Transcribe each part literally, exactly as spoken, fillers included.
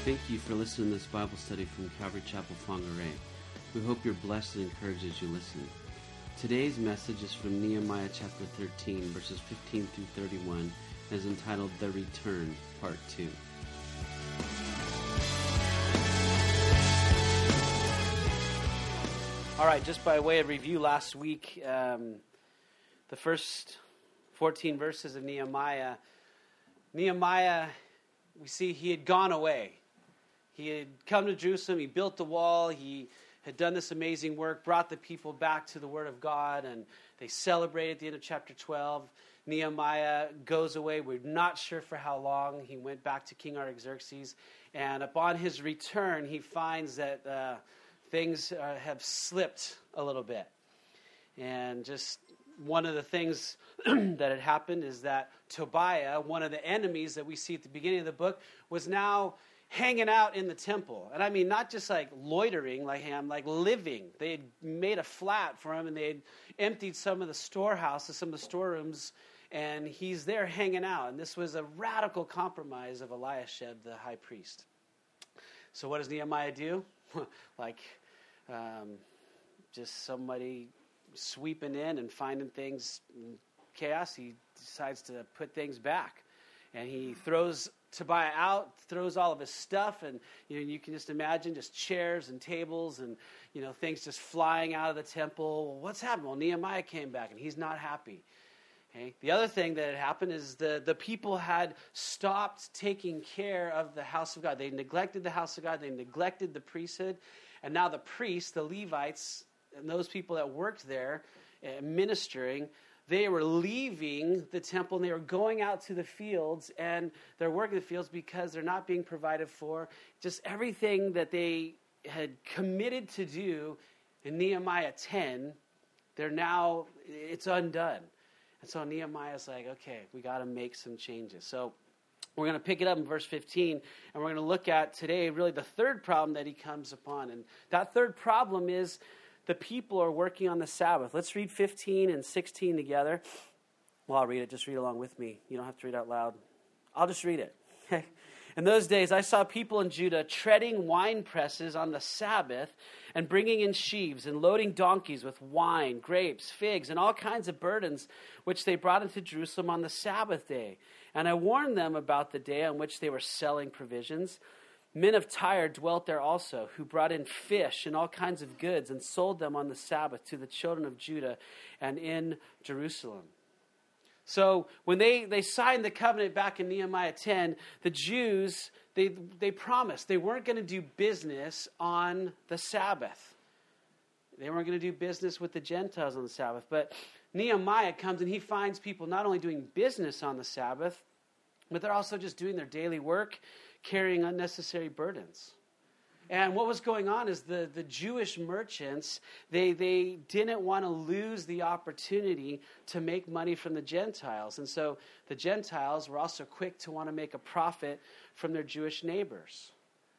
Thank you for listening to this Bible study from Calvary Chapel, Whangarei. We hope you're blessed and encouraged as you listen. Today's message is from Nehemiah chapter thirteen, verses fifteen through thirty-one, and is entitled The Return, Part two. All right, just by way of review, last week, um, the first fourteen verses of Nehemiah, Nehemiah, we see he had gone away. He had come to Jerusalem, he built the wall, he had done this amazing work, brought the people back to the Word of God, and they celebrated at the end of chapter twelve. Nehemiah goes away. We're not sure for how long. He went back to King Artaxerxes, and upon his return, he finds that uh, things uh, have slipped a little bit. And just one of the things that had happened is that Tobiah, one of the enemies that we see at the beginning of the book, was now hanging out in the temple. And I mean, not just like loitering like him, like living. They had made a flat for him, and they had emptied some of the storehouses, some of the storerooms, and he's there hanging out. And this was a radical compromise of Eliashib, the high priest. So what does Nehemiah do? like um, just somebody sweeping in and finding things in chaos. He decides to put things back. And he throws Tobiah out, throws all of his stuff, and you know, you can just imagine just chairs and tables and you know things just flying out of the temple. Well, what's happened? Well, Nehemiah came back, and he's not happy. Okay. The other thing that had happened is the, the people had stopped taking care of the house of God. They neglected the house of God. They neglected the priesthood. And now the priests, the Levites, and those people that worked there uh, ministering, they were leaving the temple, and they were going out to the fields, and they're working the fields because they're not being provided for. Just everything that they had committed to do in Nehemiah ten, they're now, it's undone. And so Nehemiah's like, okay, we got to make some changes. So we're going to pick it up in verse fifteen, and we're going to look at today really the third problem that he comes upon. And that third problem is the people are working on the Sabbath. Let's read fifteen and sixteen together. Well, I'll read it. Just read along with me. You don't have to read out loud. I'll just read it. In those days, I saw people in Judah treading wine presses on the Sabbath and bringing in sheaves and loading donkeys with wine, grapes, figs, and all kinds of burdens, which they brought into Jerusalem on the Sabbath day. And I warned them about the day on which they were selling provisions. Men of Tyre dwelt there also, who brought in fish and all kinds of goods and sold them on the Sabbath to the children of Judah and in Jerusalem. So when they, they signed the covenant back in Nehemiah ten, the Jews, they, they promised they weren't going to do business on the Sabbath. They weren't going to do business with the Gentiles on the Sabbath. But Nehemiah comes and he finds people not only doing business on the Sabbath, but they're also just doing their daily work, carrying unnecessary burdens. And what was going on is the, the Jewish merchants, they, they didn't want to lose the opportunity to make money from the Gentiles. And so the Gentiles were also quick to want to make a profit from their Jewish neighbors.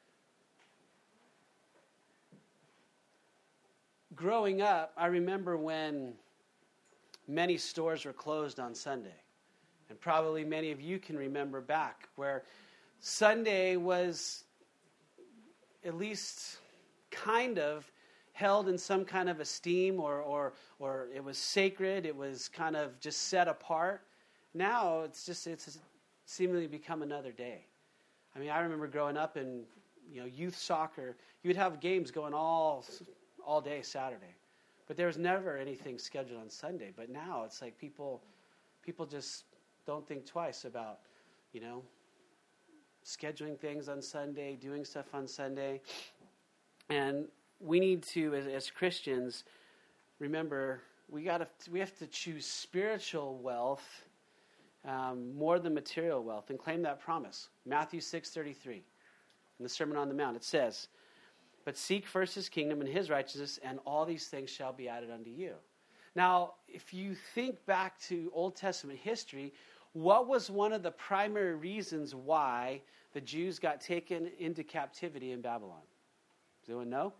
Growing up, I remember when many stores were closed on Sunday. And probably many of you can remember back where Sunday was at least kind of held in some kind of esteem, or, or or it was sacred, it was kind of just set apart. Now it's just it's seemingly become another day. I mean, I remember growing up in you know youth soccer, you would have games going all all day Saturday, but there was never anything scheduled on Sunday. But now it's like people people just don't think twice about you know scheduling things on Sunday, doing stuff on Sunday. And we need to, as, as Christians, remember we got to we have to choose spiritual wealth um, more than material wealth, and claim that promise. Matthew six thirty-three, in the Sermon on the Mount, it says, "But seek first his kingdom and his righteousness, and all these things shall be added unto you." Now, if you think back to Old Testament history, what was one of the primary reasons why the Jews got taken into captivity in Babylon? Does anyone know?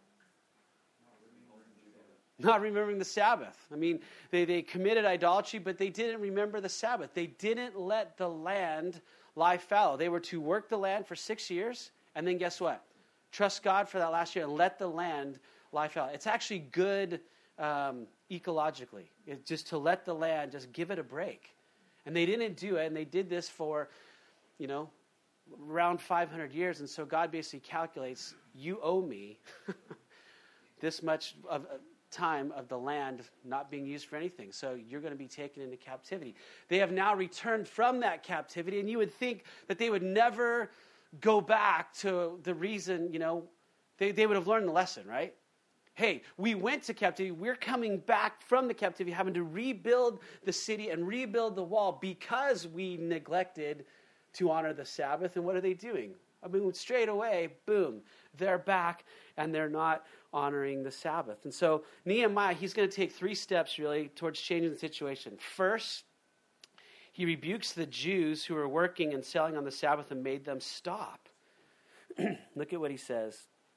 Not remembering the Sabbath. I mean, they, they committed idolatry, but they didn't remember the Sabbath. They didn't let the land lie fallow. They were to work the land for six years And then guess what? Trust God for that last year and let the land lie fallow. It's actually good um, ecologically, it, just to let the land, just give it a break. And they didn't do it, and they did this for, you know, around five hundred years. And so God basically calculates, you owe me this much of uh, time of the land not being used for anything. So you're going to be taken into captivity. They have now returned from that captivity, and you would think that they would never go back to the reason, you know, they, they would have learned the lesson, right? Hey, we went to captivity. We're coming back from the captivity, having to rebuild the city and rebuild the wall because we neglected to honor the Sabbath. And what are they doing? I mean, straight away, boom, they're back and they're not honoring the Sabbath. And so Nehemiah, he's going to take three steps really towards changing the situation. First, he rebukes the Jews who were working and selling on the Sabbath and made them stop. Look at what he says.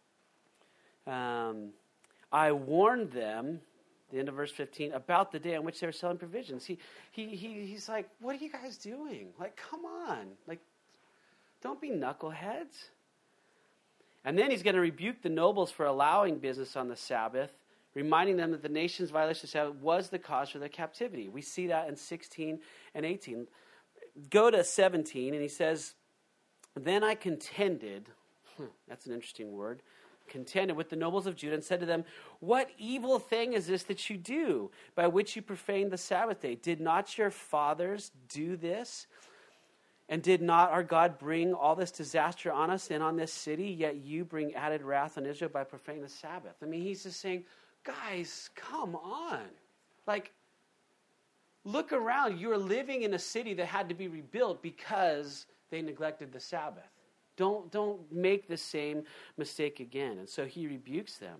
Um, I warned them, the end of verse fifteen, about the day on which they were selling provisions. He, he, he, he's like, what are you guys doing? Like, come on. Like, don't be knuckleheads. And then he's going to rebuke the nobles for allowing business on the Sabbath, reminding them that the nation's violation of the Sabbath was the cause for their captivity. We see that in sixteen and eighteen. Go to seventeen, and he says, then I contended, that's an interesting word, contended with the nobles of Judah and said to them, what evil thing is this that you do, by which you profane the Sabbath day? Did not your fathers do this? And did not our God bring all this disaster on us and on this city, yet you bring added wrath on Israel by profaning the Sabbath? I mean, he's just saying, guys, come on. Like, look around. You're living in a city that had to be rebuilt because they neglected the Sabbath. Don't, don't make the same mistake again. And so he rebukes them.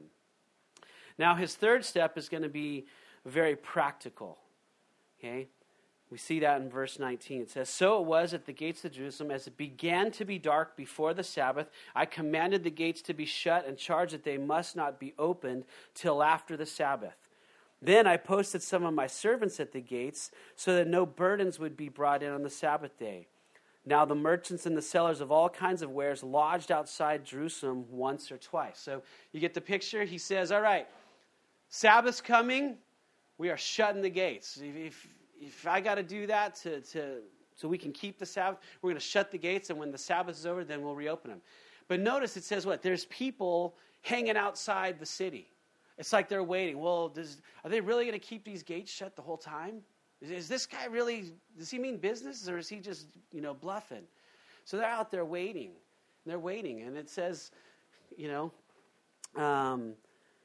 Now, his third step is going to be very practical. Okay? We see that in verse nineteen. It says, so it was at the gates of Jerusalem, as it began to be dark before the Sabbath, I commanded the gates to be shut and charged that they must not be opened till after the Sabbath. Then I posted some of my servants at the gates so that no burdens would be brought in on the Sabbath day. Now the merchants and the sellers of all kinds of wares lodged outside Jerusalem once or twice. So you get the picture? He says, all right, Sabbath's coming. We are shutting the gates. If, if, if I got to do that to, to so we can keep the Sabbath, we're going to shut the gates, and when the Sabbath is over, then we'll reopen them. But notice it says what? There's people hanging outside the city. It's like they're waiting. Well, does, are they really going to keep these gates shut the whole time? Is, is this guy really, does he mean business, or is he just, you know, bluffing? So they're out there waiting. They're waiting. And it says, you know, um,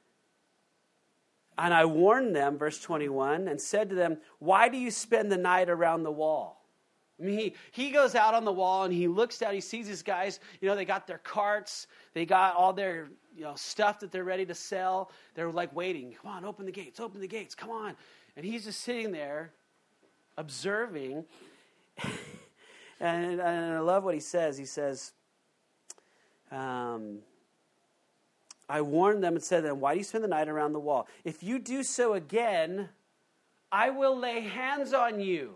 and I warned them, verse twenty-one, and said to them, why do you spend the night around the wall? I mean, he, he goes out on the wall and he looks down, he sees these guys, you know, they got their carts, they got all their, you know, stuff that they're ready to sell. They're like waiting. Come on, open the gates, open the gates, come on. And he's just sitting there observing. and, and I love what he says. He says, um, I warned them and said to them, why do you spend the night around the wall? If you do so again, I will lay hands on you.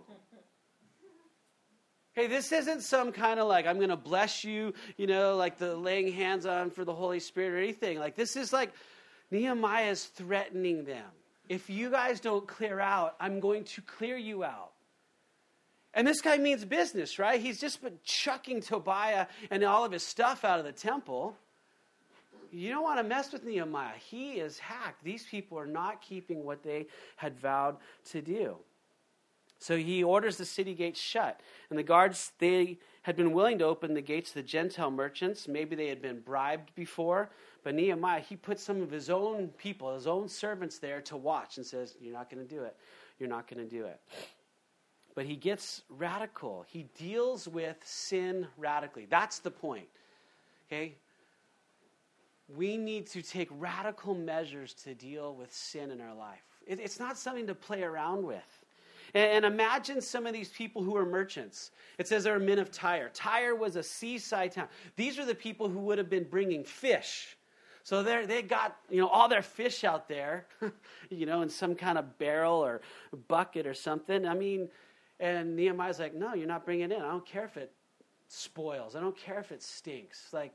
Hey, this isn't some kind of like, I'm going to bless you, you know, like the laying hands on for the Holy Spirit or anything. Like, this is like Nehemiah is threatening them. If you guys don't clear out, I'm going to clear you out. And this guy means business, right? He's just been chucking Tobiah and all of his stuff out of the temple. You don't want to mess with Nehemiah. He is hacked. These people are not keeping what they had vowed to do. So he orders the city gates shut. And the guards, they had been willing to open the gates to the Gentile merchants. Maybe they had been bribed before. But Nehemiah, he puts some of his own people, his own servants there to watch and says, you're not going to do it. You're not going to do it. But he gets radical. He deals with sin radically. That's the point. Okay? We need to take radical measures to deal with sin in our life. It, it's not something to play around with. And imagine some of these people who are merchants. It says they're men of Tyre. Tyre was a seaside town. These are the people who would have been bringing fish. So they they got, you know, all their fish out there, you know, in some kind of barrel or bucket or something. I mean, and Nehemiah's like, no, you're not bringing it in. I don't care if it spoils. I don't care if it stinks. Like,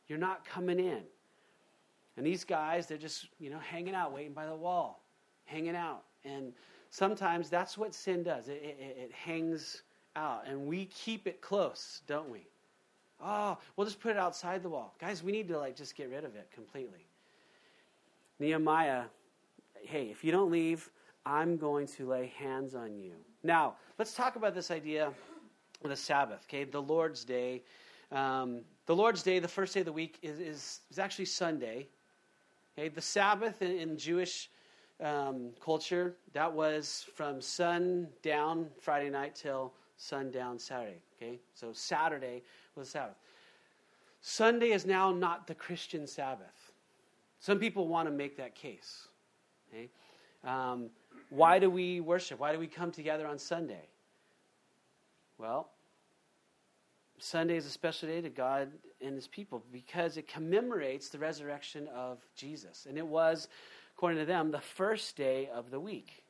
You're not coming in. And these guys, they're just, you know, hanging out, waiting by the wall, hanging out. And sometimes that's what sin does. It, it, it hangs out. And we keep it close, don't we? Oh, we'll just put it outside the wall. Guys, we need to, like, just get rid of it completely. Nehemiah, hey, if you don't leave, I'm going to lay hands on you. Now, let's talk about this idea of the Sabbath, okay? The Lord's Day. Um, the Lord's Day, the first day of the week, is, is, is actually Sunday. Okay, the Sabbath in, in Jewish um, culture, that was from sundown Friday night till sundown Saturday. Okay, so Saturday was Sabbath. Sunday is now not the Christian Sabbath. Some people want to make that case. Okay, um, why do we worship? Why do we come together on Sunday? Well, Sunday is a special day to God and his people because it commemorates the resurrection of Jesus. And it was, according to them, the first day of the week.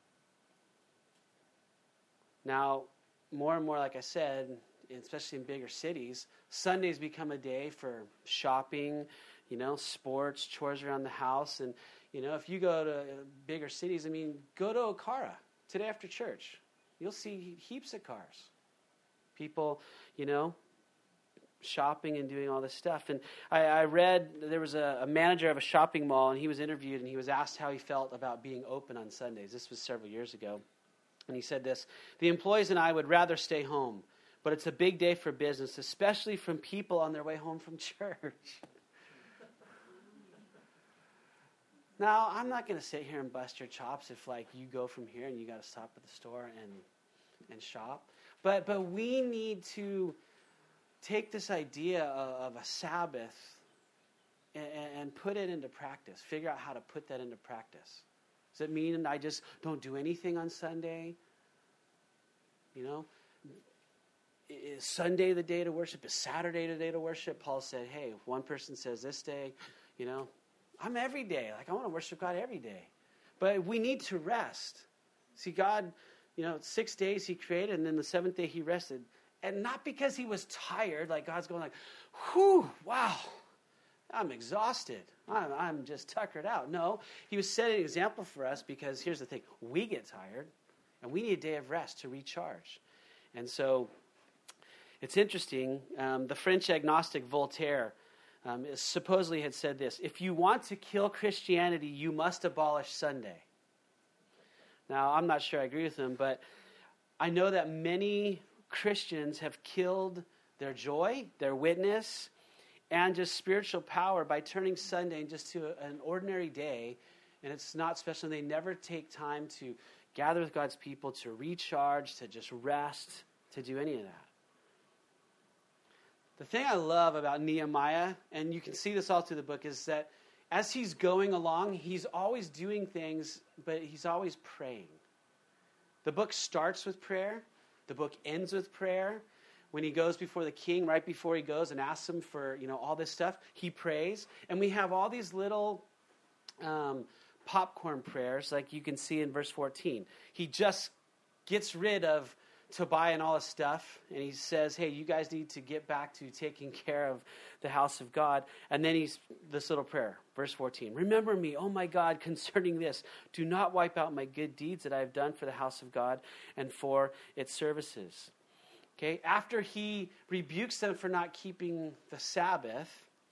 Now, more and more, like I said, especially in bigger cities, Sundays become a day for shopping, you know, sports, chores around the house. And, you know, if you go to bigger cities, I mean, go to Okara today after church. You'll see heaps of cars. People, you know, shopping and doing all this stuff. And I, I read there was a, a manager of a shopping mall, and he was interviewed, and he was asked how he felt about being open on Sundays. This was several years ago. And he said this: the employees and I would rather stay home, but it's a big day for business, especially from people on their way home from church. Now, I'm not going to sit here and bust your chops if, like, you go from here and you got to stop at the store and and shop. But but we need to take this idea of, of a Sabbath and, and put it into practice. Figure out how to put that into practice. Does it mean I just don't do anything on Sunday? You know? Is Sunday the day to worship? Is Saturday the day to worship? Paul said, hey, if one person says this day, you know, I'm every day. Like, I want to worship God every day. But we need to rest. See, God, you know, six days he created, and then the seventh day he rested. And not because he was tired, like God's going like, whew, wow, I'm exhausted. I'm, I'm just tuckered out. No, he was setting an example for us because here's the thing. We get tired, and we need a day of rest to recharge. And so it's interesting. Um, the French agnostic Voltaire um, is, supposedly had said this: if you want to kill Christianity, you must abolish Sunday. Now, I'm not sure I agree with him, but I know that many Christians have killed their joy, their witness, and just spiritual power by turning Sunday just to a, an ordinary day, and it's not special. They never take time to gather with God's people, to recharge, to just rest, to do any of that. The thing I love about Nehemiah, and you can see this all through the book, is that as he's going along, he's always doing things, but he's always praying. The book starts with prayer. The book ends with prayer. When he goes before the king, right before he goes and asks him for, you know, all this stuff, he prays. And we have all these little um, popcorn prayers, like you can see in verse fourteen. He just gets rid of Tobiah and all his stuff, and he says, hey, you guys need to get back to taking care of the house of God. And then he's this little prayer, verse fourteen. Remember me, oh my God, concerning this. Do not wipe out my good deeds that I have done for the house of God and for its services. Okay, after he rebukes them for not keeping the Sabbath,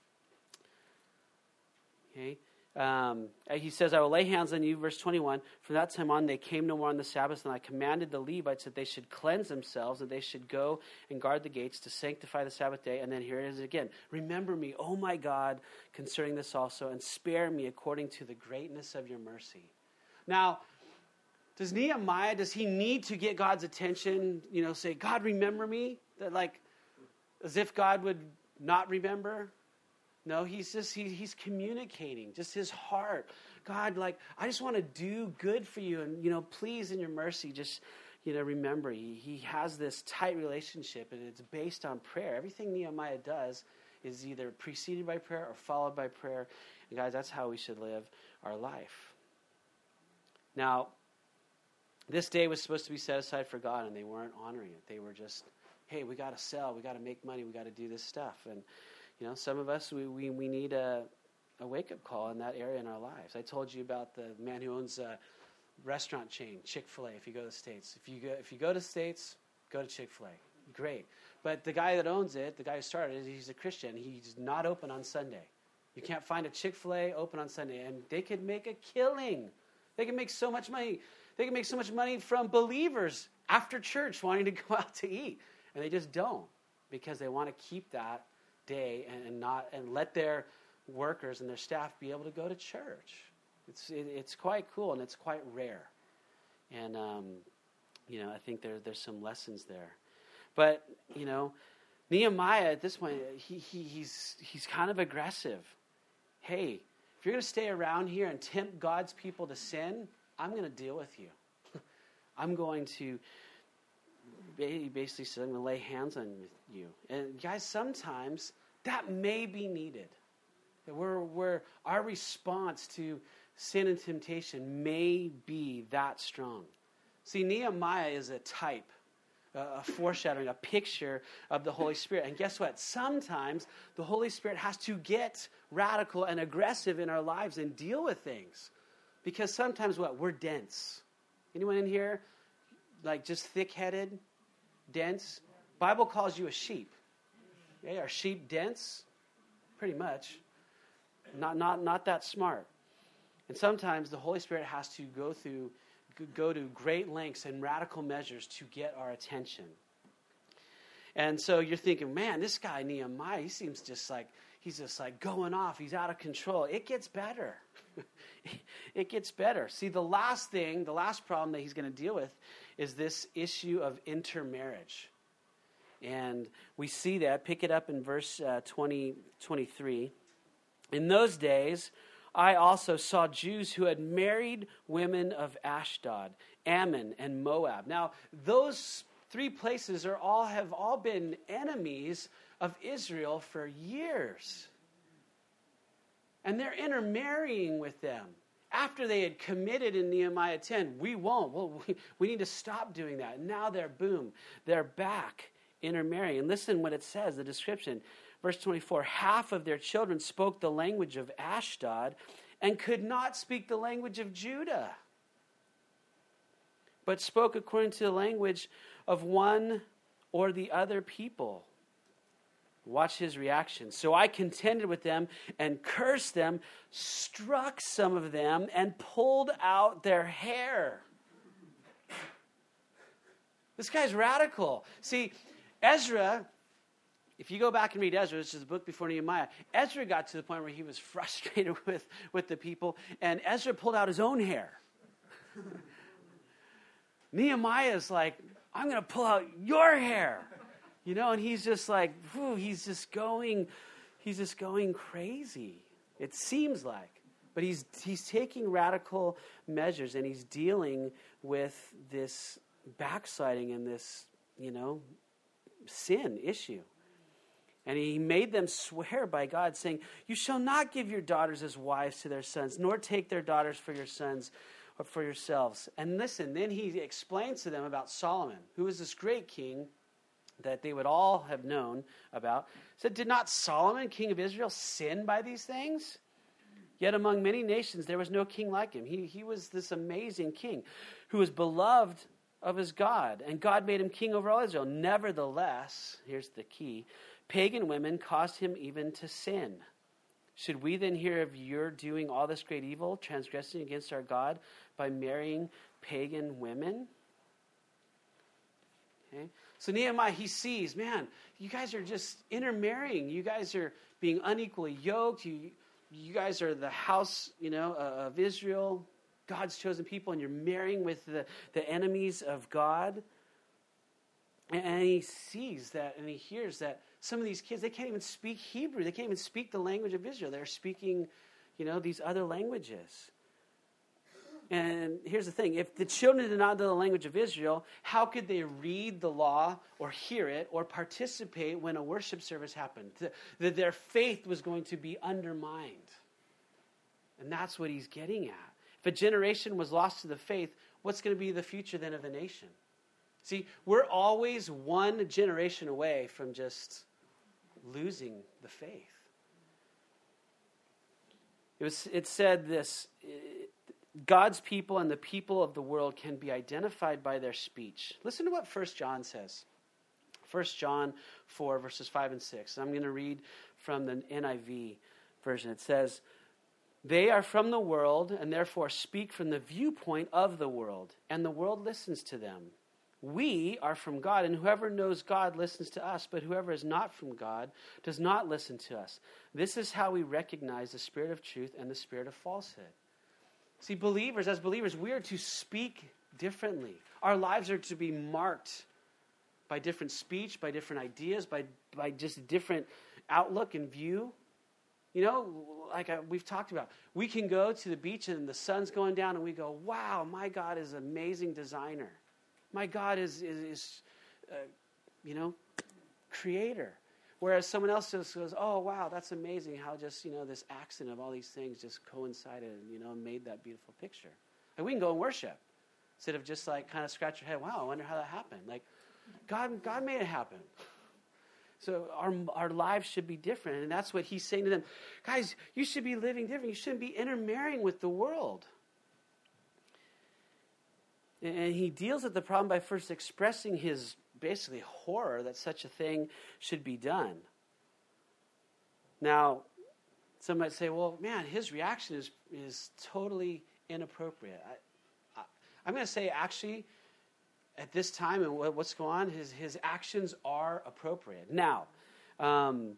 okay, Um, he says, I will lay hands on you, verse twenty-one. From that time on, they came no more on the Sabbath, and I commanded the Levites that they should cleanse themselves, that they should go and guard the gates to sanctify the Sabbath day. And then here it is again. Remember me, O my God, concerning this also, and spare me according to the greatness of your mercy. Now, does Nehemiah, does he need to get God's attention, you know, say, God, remember me? That, like, as if God would not remember? No, he's just, he, he's communicating, just his heart. God, like, I just want to do good for you. And, you know, please in your mercy, just, you know, remember, he, he has this tight relationship, and it's based on prayer. Everything Nehemiah does is either preceded by prayer or followed by prayer. And guys, that's how we should live our life. Now, this day was supposed to be set aside for God, and they weren't honoring it. They were just, hey, we got to sell, we got to make money, we got to do this stuff. And You know, some of us, we, we, we need a, a wake-up call in that area in our lives. I told you about the man who owns a restaurant chain, Chick-fil-A, if you go to the States. If you go, if you go to the States, go to Chick-fil-A. Great. But the guy that owns it, the guy who started it, he's a Christian. He's not open on Sunday. You can't find a Chick-fil-A open on Sunday. And they could make a killing. They can make so much money. They can make so much money from believers after church wanting to go out to eat. And they just don't, because they want to keep that day and, and not and let their workers and their staff be able to go to church. It's it, it's quite cool, and it's quite rare. And um, you know, I think there there's some lessons there. But you know, Nehemiah at this point, he, he he's he's kind of aggressive. Hey, if you're going to stay around here and tempt God's people to sin, I'm going to deal with you. I'm going to. He basically said, I'm going to lay hands on you. And guys, sometimes that may be needed. That we're, we're, our response to sin and temptation may be that strong. See, Nehemiah is a type, a foreshadowing, a picture of the Holy Spirit. And guess what? Sometimes the Holy Spirit has to get radical and aggressive in our lives and deal with things. Because sometimes what? We're dense. Anyone in here, like just thick-headed? Dense. Bible calls you a sheep. Okay, are sheep dense? Pretty much. Not not not that smart. And sometimes the Holy Spirit has to go through go to great lengths and radical measures to get our attention. And so you're thinking, man, this guy Nehemiah, he seems just like he's just like going off. He's out of control. It gets better. It gets better. See, the last thing, the last problem that he's going to deal with is this issue of intermarriage. And we see that. Pick it up in verse uh, twenty, twenty-three. In those days, I also saw Jews who had married women of Ashdod, Ammon, and Moab. Now, those three places are all have all been enemies of Israel for years. And they're intermarrying with them. After they had committed in Nehemiah ten, we won't. Well, we, we need to stop doing that. And now they're, boom, they're back intermarrying. And listen what it says, the description. Verse twenty-four, half of their children spoke the language of Ashdod and could not speak the language of Judah, but spoke according to the language of one or the other people. Watch his reaction. So I contended with them and cursed them, struck some of them, and pulled out their hair. This guy's radical. See, Ezra, if you go back and read Ezra, which is the book before Nehemiah, Ezra got to the point where he was frustrated with, with the people, and Ezra pulled out his own hair. Nehemiah's like, I'm going to pull out your hair. You know, and he's just like, whew, he's just going, he's just going crazy. It seems like. But he's he's taking radical measures, and he's dealing with this backsliding and this, you know, sin issue. And he made them swear by God, saying, you shall not give your daughters as wives to their sons, nor take their daughters for your sons or for yourselves. And listen, then he explains to them about Solomon, who was this great king that they would all have known about. Said, did not Solomon, king of Israel, sin by these things? Yet among many nations there was no king like him. He, he was this amazing king who was beloved of his God, and God made him king over all Israel. Nevertheless, here's the key, pagan women caused him even to sin. Should we then hear of your doing all this great evil, transgressing against our God by marrying pagan women? Okay. So Nehemiah, he sees, man, you guys are just intermarrying. You guys are being unequally yoked. You, you guys are the house, you know, uh, of Israel, God's chosen people, and you're marrying with the, the enemies of God. And, and he sees that, and he hears that some of these kids, they can't even speak Hebrew. They can't even speak the language of Israel. They're speaking, you know, these other languages. And here's the thing. If the children did not know the language of Israel, how could they read the law or hear it or participate when a worship service happened? That their faith was going to be undermined. And that's what he's getting at. If a generation was lost to the faith, what's going to be the future then of the nation? See, we're always one generation away from just losing the faith. It was. It said this, God's people and the people of the world can be identified by their speech. Listen to what First John says. First John four, verses five and six. I'm going to read from the N I V version. It says, they are from the world and therefore speak from the viewpoint of the world, and the world listens to them. We are from God, and whoever knows God listens to us, but whoever is not from God does not listen to us. This is how we recognize the spirit of truth and the spirit of falsehood. See, believers, as believers, we are to speak differently. Our lives are to be marked by different speech, by different ideas, by, by just different outlook and view. You know, like I, we've talked about, we can go to the beach and the sun's going down and we go, wow, my God is an amazing designer. My God is, is, is uh, you know, creator. Whereas someone else just goes, oh, wow, that's amazing how just, you know, this accident of all these things just coincided and, you know, made that beautiful picture. Like we can go and worship instead of just like kind of scratch your head, wow, I wonder how that happened. Like, God, God made it happen. So our our lives should be different. And that's what he's saying to them. Guys, you should be living different. You shouldn't be intermarrying with the world. And he deals with the problem by first expressing his basically horror that such a thing should be done. Now, some might say, well, man, his reaction is, is totally inappropriate. I, I, I'm going to say, actually, at this time and what's going on, his, his actions are appropriate. Now, um,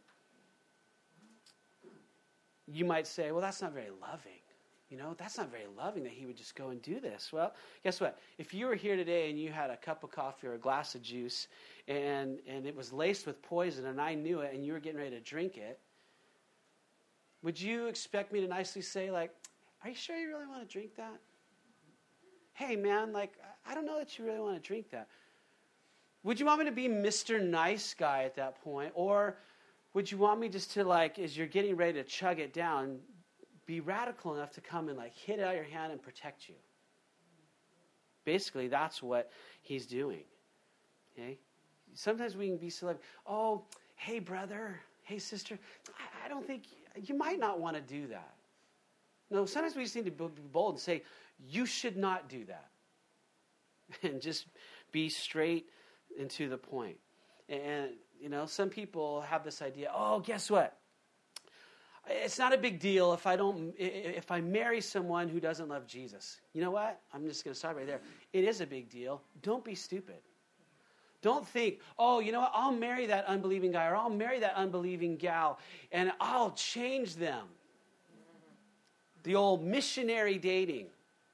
you might say, well, that's not very loving. You know, that's not very loving that he would just go and do this. Well, guess what? If you were here today and you had a cup of coffee or a glass of juice and, and it was laced with poison and I knew it and you were getting ready to drink it, would you expect me to nicely say, like, are you sure you really want to drink that? Hey, man, like, I don't know that you really want to drink that. Would you want me to be Mister Nice Guy at that point? Or would you want me just to, like, as you're getting ready to chug it down, be radical enough to come and, like, hit it out of your hand and protect you? Basically, that's what he's doing. Okay? Sometimes we can be so like, oh, hey, brother, hey, sister, I, I don't think, you might not want to do that. No, sometimes we just need to be bold and say, you should not do that. And just be straight and to the point. And, you know, some people have this idea, oh, guess what? It's not a big deal if I don't, if I marry someone who doesn't love Jesus. You know what? I'm just going to stop right there. It is a big deal. Don't be stupid. Don't think, oh, you know what? I'll marry that unbelieving guy or I'll marry that unbelieving gal and I'll change them. The old missionary dating.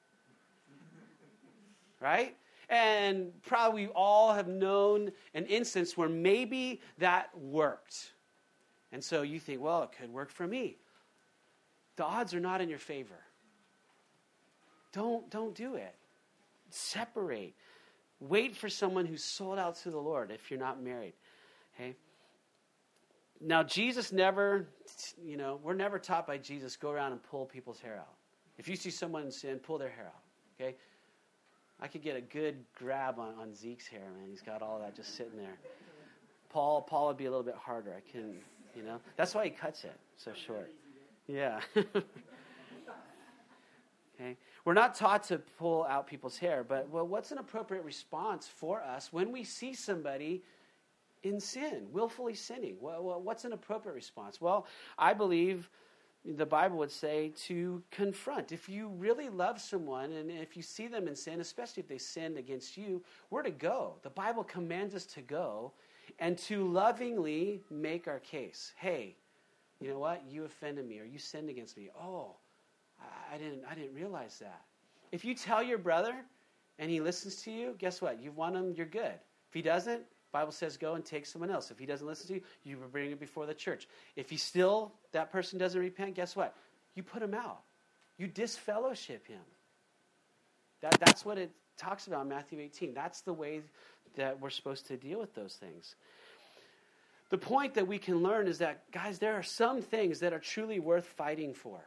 Right? And probably we all have known an instance where maybe that worked. And so you think, well, it could work for me. The odds are not in your favor. Don't, don't do it. Separate. Wait for someone who's sold out to the Lord if you're not married. Okay? Now, Jesus never, you know, we're never taught by Jesus, go around and pull people's hair out. If you see someone in sin, pull their hair out. Okay? I could get a good grab on, on Zeke's hair, man. He's got all that just sitting there. Paul, Paul would be a little bit harder. I can, you know. That's why he cuts it so short. Yeah. Okay. We're not taught to pull out people's hair, but well, what's an appropriate response for us when we see somebody in sin, willfully sinning? Well, what's an appropriate response? Well, I believe the Bible would say to confront. If you really love someone and if you see them in sin, especially if they sinned against you, we're to go. The Bible commands us to go and to lovingly make our case. Hey, you know what? You offended me or you sinned against me. Oh, I didn't I didn't realize that. If you tell your brother and he listens to you, guess what? You've won him, you're good. If he doesn't, Bible says go and take someone else. If he doesn't listen to you, you bring it before the church. If he still, that person doesn't repent, guess what? You put him out. You disfellowship him. That, that's what it talks about in Matthew eighteen. That's the way that we're supposed to deal with those things. The point that we can learn is that, guys, there are some things that are truly worth fighting for.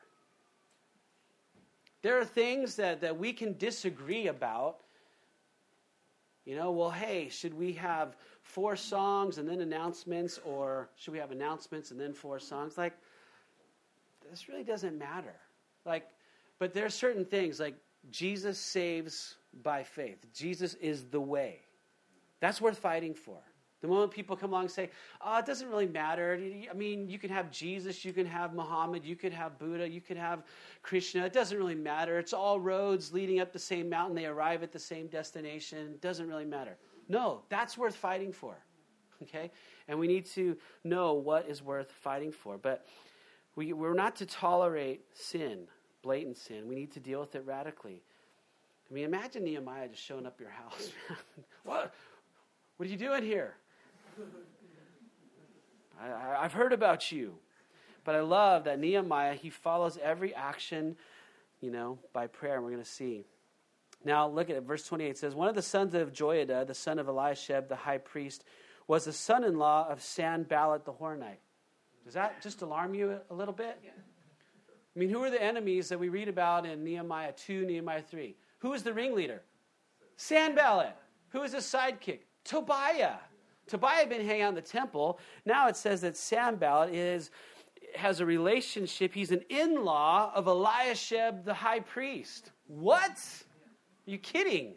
There are things that, that we can disagree about, You know, well, hey, should we have four songs and then announcements, or should we have announcements and then four songs? Like, this really doesn't matter. Like, but there are certain things, like Jesus saves by faith. Jesus is the way. That's worth fighting for. The moment people come along and say, oh, it doesn't really matter. I mean, you can have Jesus, you can have Muhammad, you could have Buddha, you could have Krishna. It doesn't really matter. It's all roads leading up the same mountain. They arrive at the same destination. It doesn't really matter. No, that's worth fighting for. Okay? And we need to know what is worth fighting for. But we, we're not to tolerate sin, blatant sin. We need to deal with it radically. I mean, imagine Nehemiah just showing up at your house. What? What are you doing here? I, I've heard about you. But I love that Nehemiah, he follows every action, you know, by prayer, and we're going to see. Now, look at it. Verse twenty-eight. It says, one of the sons of Joiada, the son of Eliashib, the high priest, was the son-in-law of Sanballat the Horonite. Does that just alarm you a little bit? Yeah. I mean, who are the enemies that we read about in Nehemiah two, Nehemiah three? Who is the ringleader? Sanballat. Who is his sidekick? Tobiah. Tobiah had been hanging out in the temple. Now it says that Sanballat is, has a relationship. He's an in-law of Eliashib, the high priest. What? Are you kidding?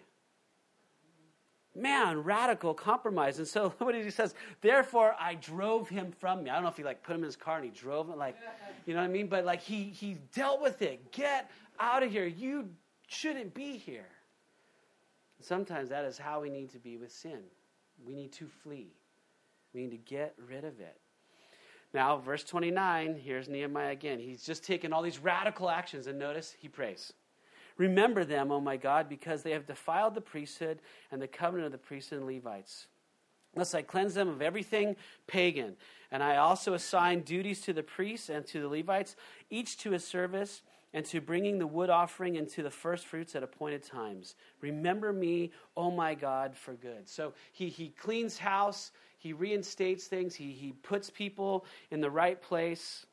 Man, radical compromise. And so what he says, therefore I drove him from me. I don't know if he like put him in his car and he drove him, like, you know what I mean? But like he he dealt with it. Get out of here. You shouldn't be here. Sometimes that is how we need to be with sin. We need to flee. We need to get rid of it. Now, verse twenty-nine, here's Nehemiah again. He's just taken all these radical actions, and notice he prays. Remember them, O my God, because they have defiled the priesthood and the covenant of the priests and Levites. Lest I cleanse them of everything pagan. And I also assign duties to the priests and to the Levites, each to his service, and to bringing the wood offering and to the first fruits at appointed times. Remember me, O my God, for good. So he, he cleans house, he reinstates things, he, he puts people in the right place,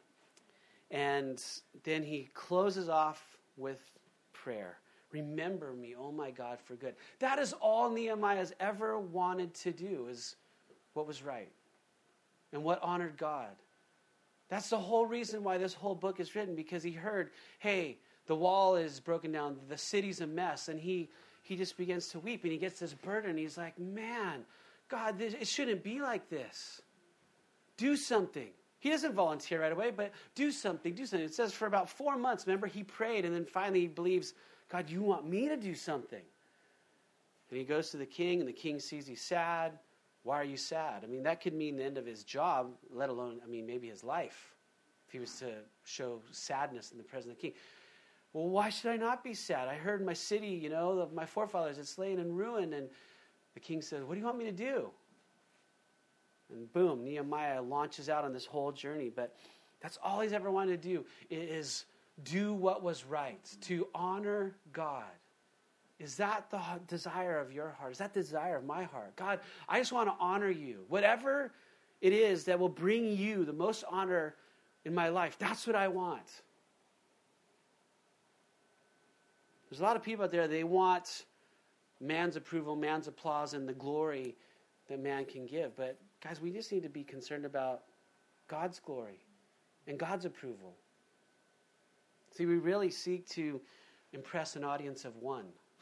and then he closes off with prayer. Remember me, oh my God, for good. That is all Nehemiah has ever wanted to do, is what was right and what honored God. That's the whole reason why this whole book is written, because he heard, hey, the wall is broken down, the city's a mess, and he he just begins to weep, and he gets this burden, and he's like, man, God, this, it shouldn't be like this. Do something. He doesn't volunteer right away, but do something, do something. It says for about four months, remember, he prayed, and then finally he believes, God, you want me to do something. And he goes to the king, and the king sees he's sad. Why are you sad? I mean, that could mean the end of his job, let alone, I mean, maybe his life, if he was to show sadness in the presence of the king. Well, why should I not be sad? I heard my city, you know, of my forefathers, it's laying in ruin. And the king says, what do you want me to do? And boom, Nehemiah launches out on this whole journey. But that's all he's ever wanted to do, is do what was right, to honor God. Is that the desire of your heart? Is that the desire of my heart? God, I just want to honor you. Whatever it is that will bring you the most honor in my life, that's what I want. There's a lot of people out there, they want man's approval, man's applause, and the glory that man can give. But guys, we just need to be concerned about God's glory and God's approval. See, we really seek to impress an audience of one.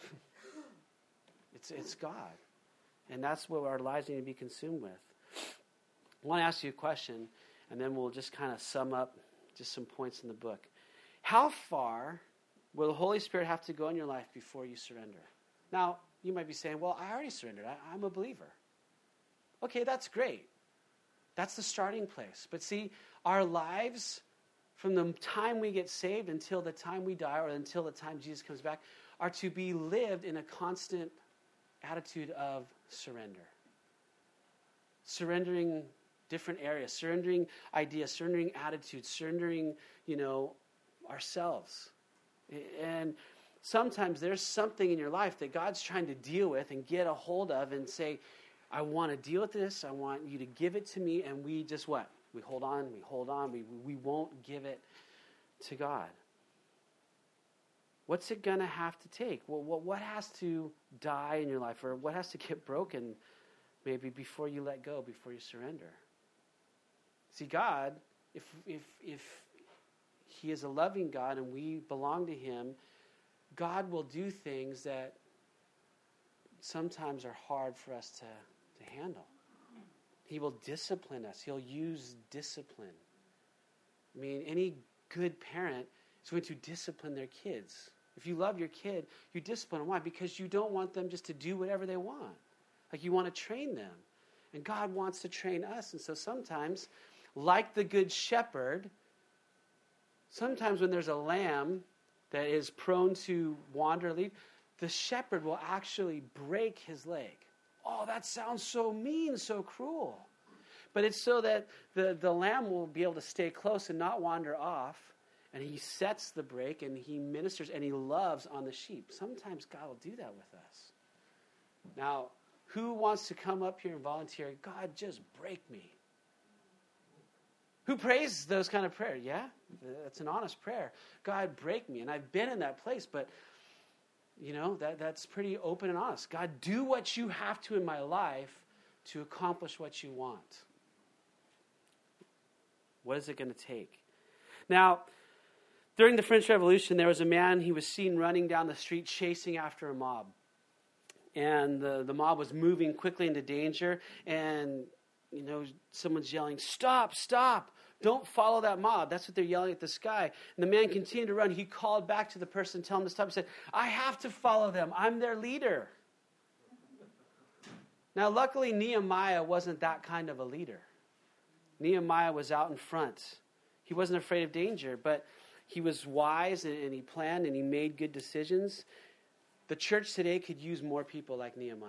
It's it's God. And that's what our lives need to be consumed with. I want to ask you a question, and then we'll just kind of sum up just some points in the book. How far will the Holy Spirit have to go in your life before you surrender? Now, you might be saying, well, I already surrendered. I, I'm a believer. Okay, that's great. That's the starting place. But see, our lives, from the time we get saved until the time we die, or until the time Jesus comes back, are to be lived in a constant attitude of surrender. Surrendering different areas, surrendering ideas, surrendering attitudes, surrendering, you know, ourselves. And sometimes there's something in your life that God's trying to deal with and get a hold of and say, I want to deal with this. I want you to give it to me. And we just what? We hold on, we hold on. We, we won't give it to God. What's it going to have to take? Well, what, what has to die in your life, or what has to get broken maybe before you let go, before you surrender? See, God, if if if he is a loving God and we belong to him, God will do things that sometimes are hard for us to, to handle. He will discipline us. He'll use discipline. I mean, any good parent is going to discipline their kids. If you love your kid, you discipline them. Why? Because you don't want them just to do whatever they want. Like, you want to train them. And God wants to train us. And so sometimes, like the good shepherd, sometimes when there's a lamb that is prone to wander or leave, the shepherd will actually break his leg. Oh, that sounds so mean, so cruel. But it's so that the, the lamb will be able to stay close and not wander off. And he sets the break and he ministers and he loves on the sheep. Sometimes God will do that with us. Now, who wants to come up here and volunteer? God, just break me. Who prays those kind of prayers? Yeah, that's an honest prayer. God, break me. And I've been in that place, but you know, that, that's pretty open and honest. God, do what you have to in my life to accomplish what you want. What is it going to take? Now, during the French Revolution, there was a man, he was seen running down the street chasing after a mob. And the, the mob was moving quickly into danger. And, you know, someone's yelling, stop, stop. Don't follow that mob. That's what they're yelling at the sky. And the man continued to run. He called back to the person, telling him to stop. He said, I have to follow them. I'm their leader. Now, luckily, Nehemiah wasn't that kind of a leader. Nehemiah was out in front. He wasn't afraid of danger, but he was wise and, and he planned and he made good decisions. The church today could use more people like Nehemiah.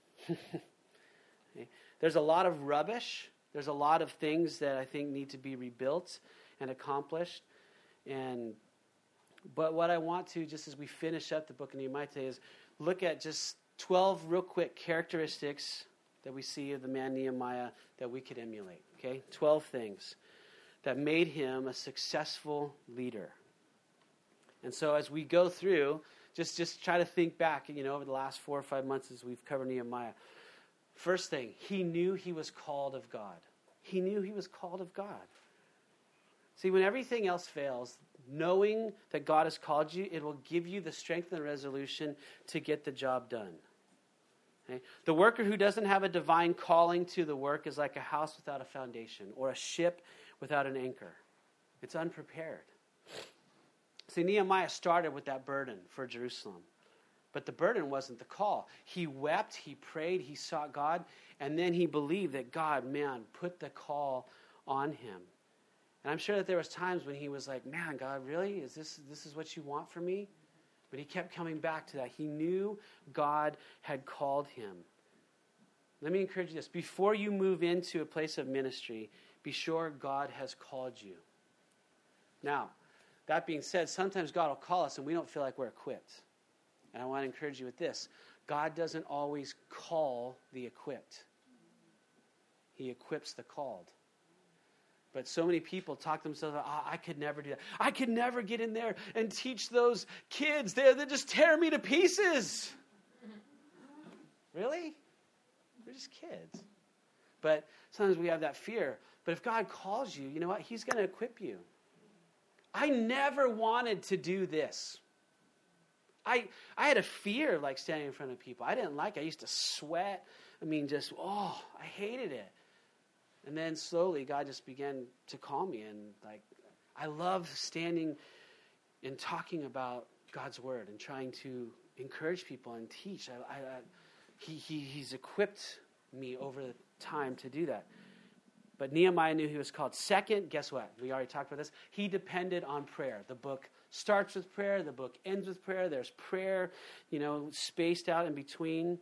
Okay. There's a lot of rubbish. There's a lot of things that I think need to be rebuilt and accomplished. And but what I want to, just as we finish up the book of Nehemiah today, is look at just twelve real quick characteristics that we see of the man Nehemiah that we could emulate. Okay, twelve things that made him a successful leader. And so as we go through, just, just try to think back, you know, over the last four or five months as we've covered Nehemiah. First thing, he knew he was called of God. He knew he was called of God. See, when everything else fails, knowing that God has called you, it will give you the strength and the resolution to get the job done. Okay? The worker who doesn't have a divine calling to the work is like a house without a foundation or a ship without an anchor. It's unprepared. See, Nehemiah started with that burden for Jerusalem. But the burden wasn't the call. He wept, he prayed, he sought God, and then he believed that God, man, put the call on him. And I'm sure that there was times when he was like, man, God, really? Is this this is what you want for me? But he kept coming back to that. He knew God had called him. Let me encourage you this. Before you move into a place of ministry, be sure God has called you. Now, that being said, sometimes God will call us and we don't feel like we're equipped. And I want to encourage you with this. God doesn't always call the equipped. He equips the called. But so many people talk themselves, oh, I could never do that. I could never get in there and teach those kids. They they just tear me to pieces. Really? We're just kids. But sometimes we have that fear. But if God calls you, you know what? He's going to equip you. I never wanted to do this. I I had a fear like standing in front of people. I didn't like it. I used to sweat. I mean, just, oh, I hated it. And then slowly God just began to call me. And like, I love standing and talking about God's word and trying to encourage people and teach. I, I, I, he, he He's equipped me over the time to do that. But Nehemiah knew he was called. Second, guess what? We already talked about this. He depended on prayer. The book starts with prayer. The book ends with prayer. There's prayer, you know, spaced out in between.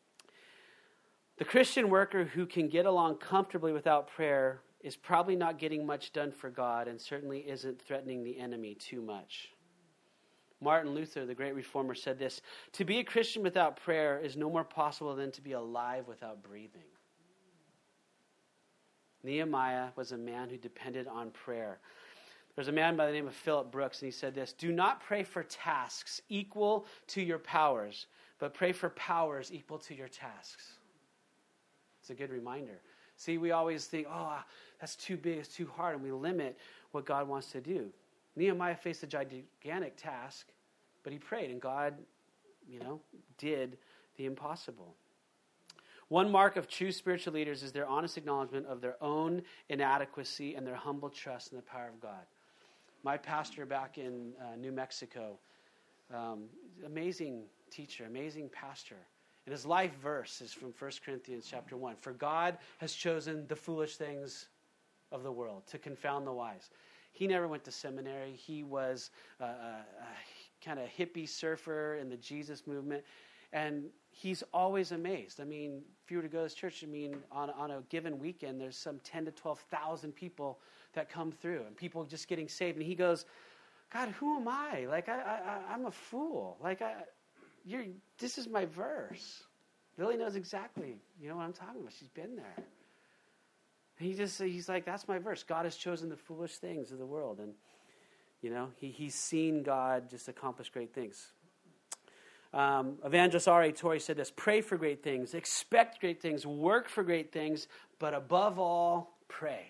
The Christian worker who can get along comfortably without prayer is probably not getting much done for God and certainly isn't threatening the enemy too much. Martin Luther, the great reformer, said this: to be a Christian without prayer is no more possible than to be alive without breathing. Nehemiah was a man who depended on prayer. There's a man by the name of Philip Brooks, and he said this: do not pray for tasks equal to your powers, but pray for powers equal to your tasks. It's a good reminder. See, we always think, oh, that's too big, it's too hard, and we limit what God wants to do. Nehemiah faced a gigantic task, but he prayed, and God, you know, did the impossible. One mark of true spiritual leaders is their honest acknowledgement of their own inadequacy and their humble trust in the power of God. My pastor back in uh, New Mexico, um, amazing teacher, amazing pastor. And his life verse is from First Corinthians chapter one. For God has chosen the foolish things of the world to confound the wise. He never went to seminary. He was a, a, a kind of hippie surfer in the Jesus movement. And he's always amazed. I mean, if you were to go to this church, I mean, on, on a given weekend, there's some ten to twelve thousand people that come through, and people just getting saved. And he goes, God, who am I? Like, I, I, I'm a fool. Like, I, you're, this is my verse. Lily knows exactly, you know what I'm talking about. She's been there. And he just, he's like, that's my verse. God has chosen the foolish things of the world. And, you know, he, he's seen God just accomplish great things. Um, Evangelist R A Torrey said this: pray for great things, expect great things, work for great things, but above all, pray.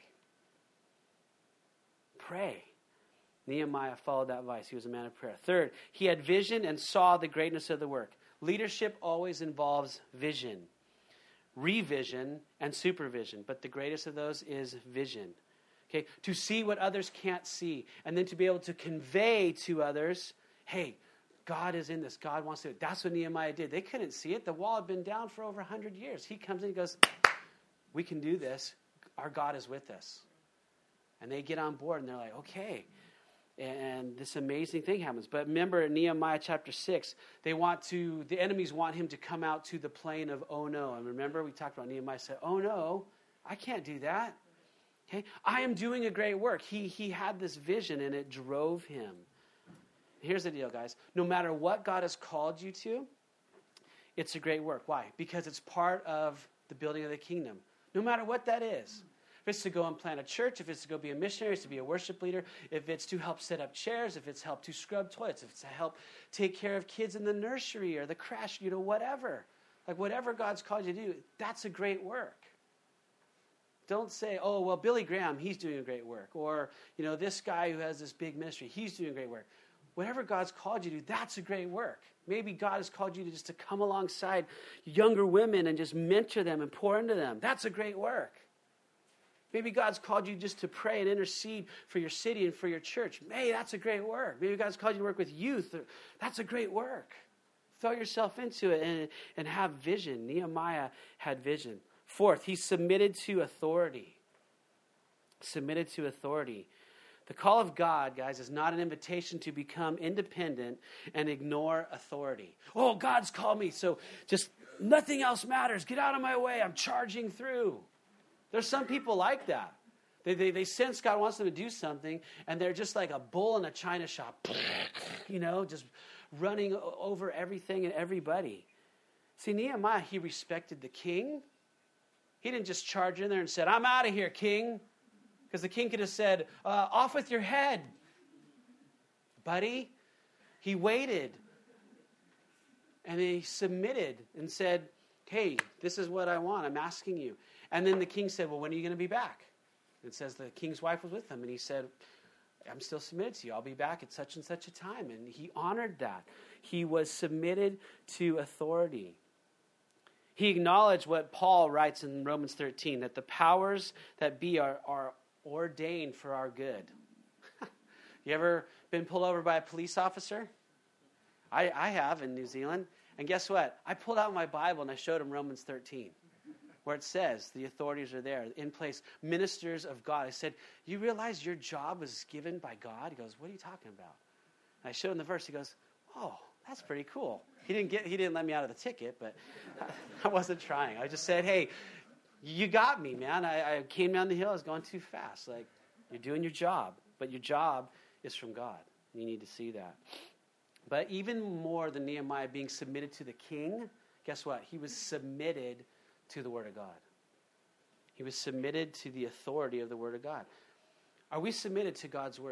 Pray. Nehemiah followed that advice. He was a man of prayer. Third, he had vision and saw the greatness of the work. Leadership always involves vision, revision, and supervision, but the greatest of those is vision. Okay, to see what others can't see, and then to be able to convey to others, hey, God is in this. God wants to do it. That's what Nehemiah did. They couldn't see it. The wall had been down for over one hundred years. He comes in and goes, we can do this. Our God is with us. And they get on board, and they're like, okay. And this amazing thing happens. But remember in Nehemiah chapter six, they want to, the enemies want him to come out to the plain of oh no. And remember we talked about Nehemiah said, oh no, I can't do that. Okay, I am doing a great work. He, he had this vision, and it drove him. Here's the deal, guys. No matter what God has called you to, it's a great work. Why? Because it's part of the building of the kingdom. No matter what that is. If it's to go and plant a church, if it's to go be a missionary, if it's to be a worship leader, if it's to help set up chairs, if it's help to scrub toilets, if it's to help take care of kids in the nursery or the crash, you know, whatever. Like whatever God's called you to do, that's a great work. Don't say, oh, well, Billy Graham, he's doing a great work. Or, you know, this guy who has this big ministry, he's doing great work. Whatever God's called you to do, that's a great work. Maybe God has called you to just to come alongside younger women and just mentor them and pour into them. That's a great work. Maybe God's called you just to pray and intercede for your city and for your church. Hey, that's a great work. Maybe God's called you to work with youth. That's a great work. Throw yourself into it and, and have vision. Nehemiah had vision. Fourth, he submitted to authority. Submitted to authority. The call of God, guys, is not an invitation to become independent and ignore authority. Oh, God's called me, so just nothing else matters. Get out of my way. I'm charging through. There's some people like that. They, they, they sense God wants them to do something, and they're just like a bull in a china shop, you know, just running over everything and everybody. See, Nehemiah, he respected the king. He didn't just charge in there and said, I'm out of here, king. Because the king could have said, uh, off with your head, buddy. He waited. And he submitted and said, hey, this is what I want. I'm asking you. And then the king said, well, when are you going to be back? It says the king's wife was with him. And he said, I'm still submitted to you. I'll be back at such and such a time. And he honored that. He was submitted to authority. He acknowledged what Paul writes in Romans thirteen, that the powers that be are, are ordained for our good. You ever been pulled over by a police officer? I, I have in New Zealand. And guess what? I pulled out my Bible and I showed him Romans thirteen, where it says the authorities are there in place, ministers of God. I said, you realize your job was given by God? He goes, what are you talking about? And I showed him the verse. He goes, oh, that's pretty cool. He didn't get. He didn't let me out of the ticket, but I wasn't trying. I just said, hey, you got me, man. I, I came down the hill. I was going too fast. Like, you're doing your job, but your job is from God. You need to see that. But even more than Nehemiah being submitted to the king, guess what? He was submitted to the Word of God. He was submitted to the authority of the Word of God. Are we submitted to God's Word?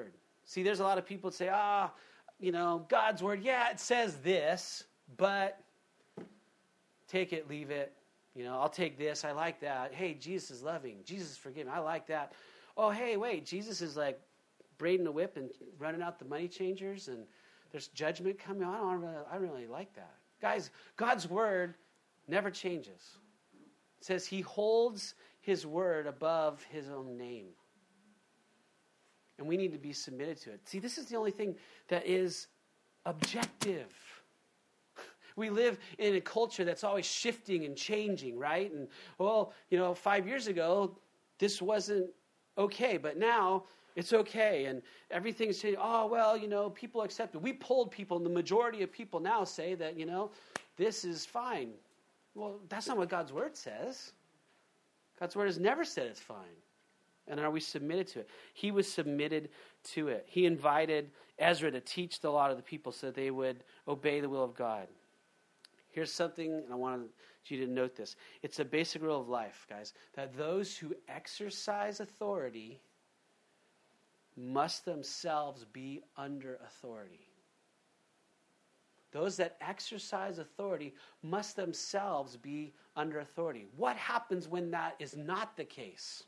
See, there's a lot of people that say, ah, you know, God's word, yeah, it says this, but take it, leave it. You know, I'll take this. I like that. Hey, Jesus is loving. Jesus is forgiving. I like that. Oh, hey, wait, Jesus is like braiding a whip and running out the money changers, and there's judgment coming on. I don't really, I don't really like that. Guys, God's word never changes. It says he holds his word above his own name. And we need to be submitted to it. See, this is the only thing that is objective. We live in a culture that's always shifting and changing, right? And, well, you know, five years ago, this wasn't okay, but now it's okay. And everything's saying, oh, well, you know, people accept it. We polled people, and the majority of people now say that, you know, this is fine. Well, that's not what God's word says. God's word has never said it's fine. And are we submitted to it? He was submitted to it. He invited Ezra to teach the law to the people so that they would obey the will of God. Here's something, and I want you to note this. It's a basic rule of life, guys, that those who exercise authority must themselves be under authority. Those that exercise authority must themselves be under authority. What happens when that is not the case?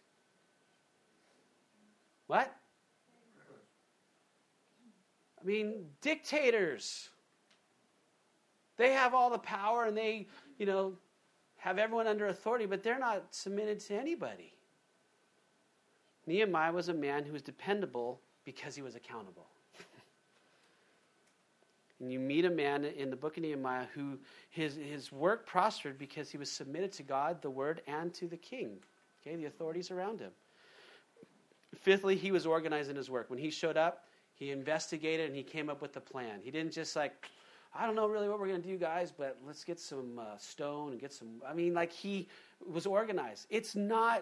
What? I mean, dictators. They have all the power and they, you know, have everyone under authority, but they're not submitted to anybody. Nehemiah was a man who was dependable because he was accountable. And you meet a man in the book of Nehemiah who his, his work prospered because he was submitted to God, the word, and to the king, okay, the authorities around him. Fifthly, he was organized in his work. When he showed up, he investigated and he came up with a plan. He didn't just like, I don't know really what we're going to do, guys, but let's get some uh, stone and get some, I mean, like he was organized. It's not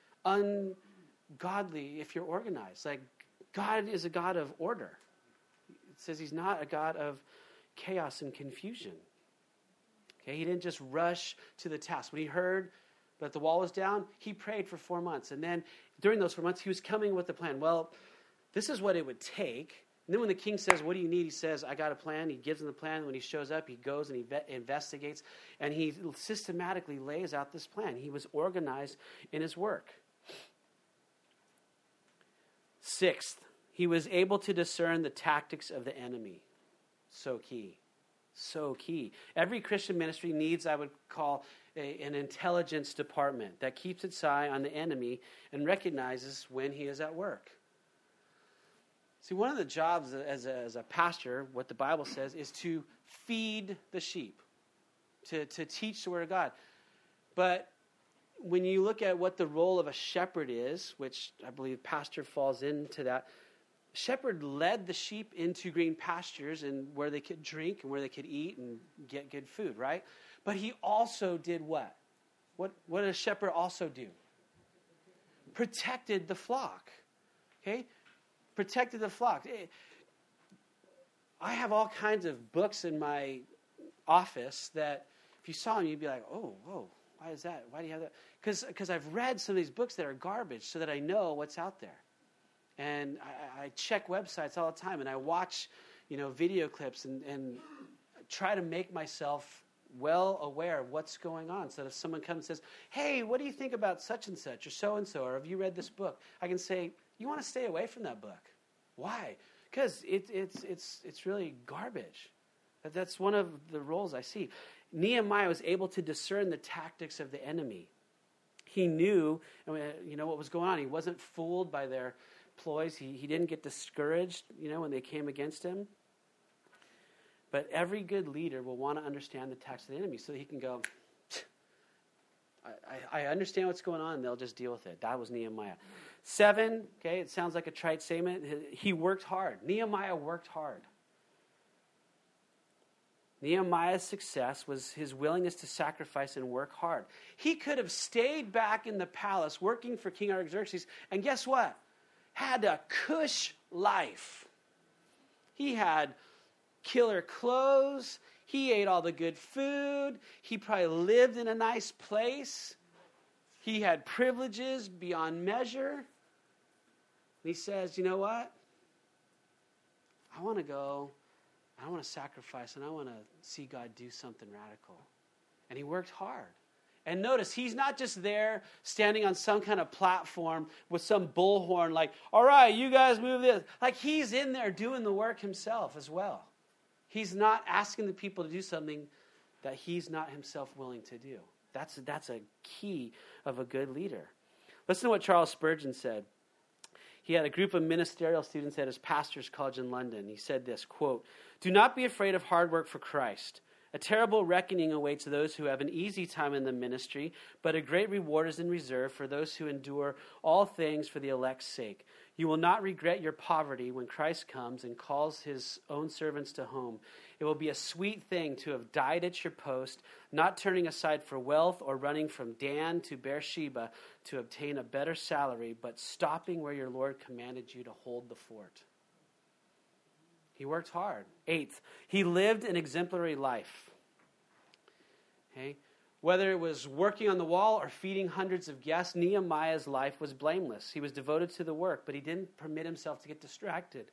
ungodly if you're organized. Like God is a God of order. It says he's not a God of chaos and confusion. Okay, he didn't just rush to the task. When he heard that the wall was down, he prayed for four months. And then during those four months, he was coming with the plan. Well, this is what it would take. And then when the king says, what do you need? He says, I got a plan. He gives him the plan. When he shows up, he goes and he vet, investigates. And he systematically lays out this plan. He was organized in his work. Sixth, he was able to discern the tactics of the enemy. So key. So key. Every Christian ministry needs, I would call, a, an intelligence department that keeps its eye on the enemy and recognizes when he is at work. See, one of the jobs as a, as a pastor, what the Bible says, is to feed the sheep, to, to teach the Word of God. But when you look at what the role of a shepherd is, which I believe pastor falls into that, shepherd led the sheep into green pastures and where they could drink and where they could eat and get good food, right? But he also did what? What, what did a shepherd also do? Protected the flock, okay? Protected the flock. I have all kinds of books in my office that if you saw them, you'd be like, oh, whoa, why is that? Why do you have that? Because because I've read some of these books that are garbage so that I know what's out there. And I, I check websites all the time, and I watch, you know, video clips and, and try to make myself well aware of what's going on. So that if someone comes and says, hey, what do you think about such and such or so-and-so, or have you read this book? I can say, you want to stay away from that book. Why? Because it, it's, it's, it's really garbage. That's one of the roles I see. Nehemiah was able to discern the tactics of the enemy. He knew, you know, what was going on. He wasn't fooled by their ploys. He, he didn't get discouraged, you know, when they came against him. But every good leader will want to understand the tactics of the enemy so he can go, I, I, I understand what's going on, and they'll just deal with it. That was Nehemiah. Seven, okay, it sounds like a trite statement. He worked hard. Nehemiah worked hard. Nehemiah's success was his willingness to sacrifice and work hard. He could have stayed back in the palace working for King Artaxerxes, and guess what? Had a cush life. He had killer clothes. He ate all the good food. He probably lived in a nice place. He had privileges beyond measure. And he says, you know what? I want to go, I want to sacrifice, and I want to see God do something radical. And he worked hard. And notice, he's not just there standing on some kind of platform with some bullhorn like, all right, you guys move this. Like, he's in there doing the work himself as well. He's not asking the people to do something that he's not himself willing to do. That's, that's a key of a good leader. Listen to what Charles Spurgeon said. He had a group of ministerial students at his pastor's college in London. He said this, quote, "Do not be afraid of hard work for Christ. A terrible reckoning awaits those who have an easy time in the ministry, but a great reward is in reserve for those who endure all things for the elect's sake. You will not regret your poverty when Christ comes and calls his own servants to home. It will be a sweet thing to have died at your post, not turning aside for wealth or running from Dan to Beersheba to obtain a better salary, but stopping where your Lord commanded you to hold the fort." He worked hard. Eighth, he lived an exemplary life. Okay? Whether it was working on the wall or feeding hundreds of guests, Nehemiah's life was blameless. He was devoted to the work, but he didn't permit himself to get distracted.